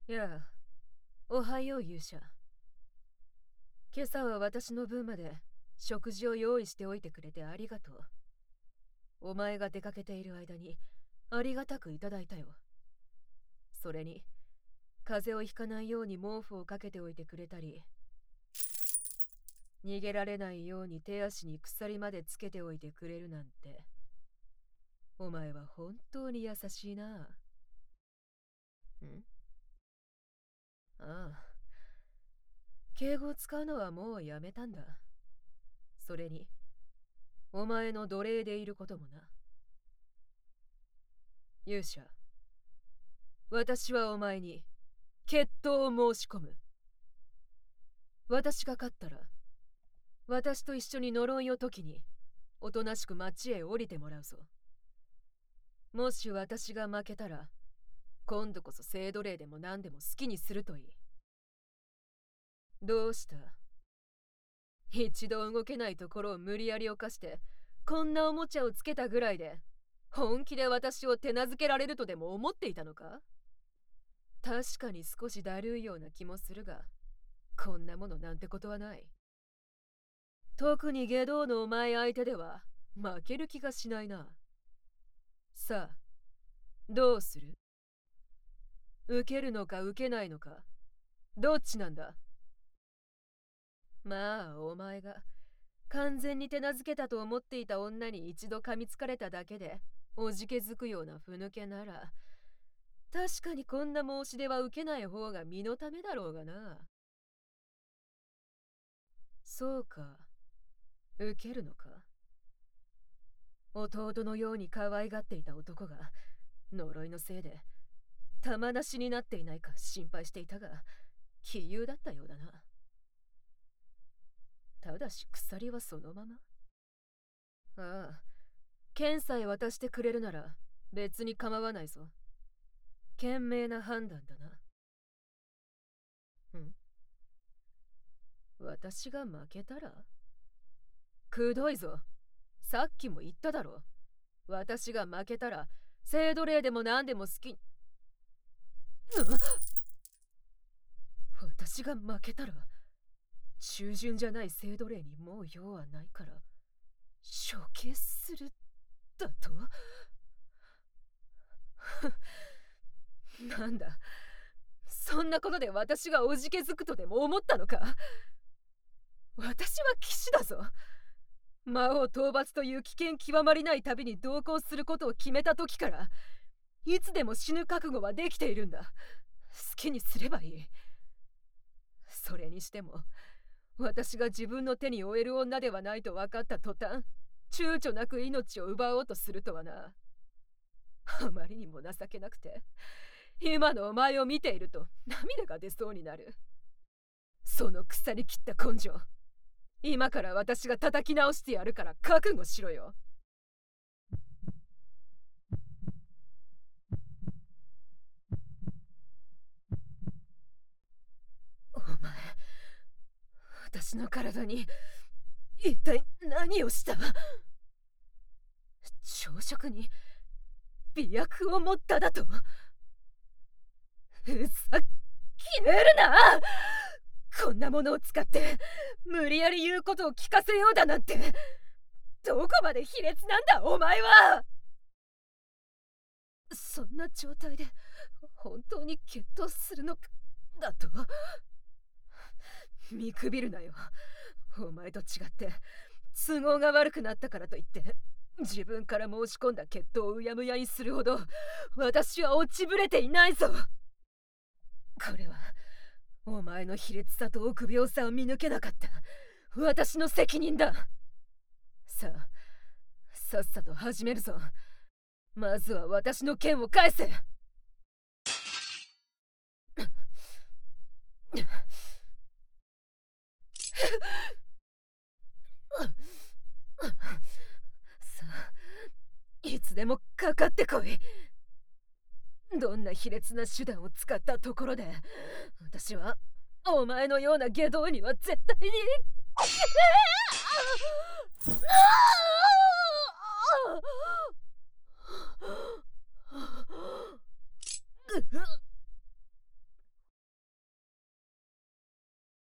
やあ、おはよう勇者。今朝は私の分まで食事を用意しておいてくれてありがとう。お前が出かけている間にありがたくいただいたよ。それに、風邪をひかないように毛布をかけておいてくれたり、逃げられないように手足に鎖までつけておいてくれるなんて。お前は本当に優しいな。ん？ああ。敬語を使うのはもうやめたんだ。それに、お前の奴隷でいることもな。勇者、私はお前に決闘を申し込む。私が勝ったら、私と一緒に呪いを解きに、おとなしく町へ降りてもらうぞ。もし私が負けたら、今度こそ聖奴隷でも何でも好きにするといい。どうした？一度動けないところを無理やり犯して、こんなおもちゃをつけたぐらいで、本気で私を手なずけられるとでも思っていたのか？確かに少しだるいような気もするが、こんなものなんてことはない。特に下道のお前相手では負ける気がしないな。さあ、どうする？受けるのか受けないのか、どっちなんだ？まあ、お前が完全に手なずけたと思っていた女に一度噛みつかれただけでおじけづくようなふぬけなら、確かにこんな申し出は受けない方が身のためだろうがな。そうか、受けるのか。弟のように可愛がっていた男が呪いのせいで玉なしになっていないか心配していたが、杞憂だったようだな。ただし鎖はそのまま。ああ、剣さえ渡してくれるなら別に構わないぞ。賢明な判断だな。私が負けたら？くどいぞ。さっきも言っただろ。私が負けたら聖奴隷でも何でも好き。私が負けたら従順じゃない聖奴隷にもう用はないから処刑するだと？なんだ、そんなことで私がおじけづくとでも思ったのか？私は騎士だぞ。魔王討伐という危険極まりない旅に同行することを決めた時からいつでも死ぬ覚悟はできているんだ。好きにすればいい。それにしても私が自分の手に負える女ではないと分かった途端、躊躇なく命を奪おうとするとはな。あまりにも情けなくて、今のお前を見ていると涙が出そうになる。その腐りきった根性、今から私が叩き直してやるから覚悟しろよ。お前、私の体に一体何をした？朝食に媚薬を持っただと？ふざけるな！こんなものを使って無理やり言うことを聞かせようだなんて、どこまで卑劣なんだお前は！そんな状態で本当に決闘するのかだと？見くびるなよ。お前と違って都合が悪くなったからといって自分から申し込んだ決闘をうやむやにするほど私は落ちぶれていないぞ。これはお前の卑劣さと臆病さを見抜けなかった私の責任だ。さあ、さっさと始めるぞ。まずは私の剣を返せ。さあ、いつでもかかってこい。どんな卑劣な手段を使ったところで私はお前のような下道には絶対に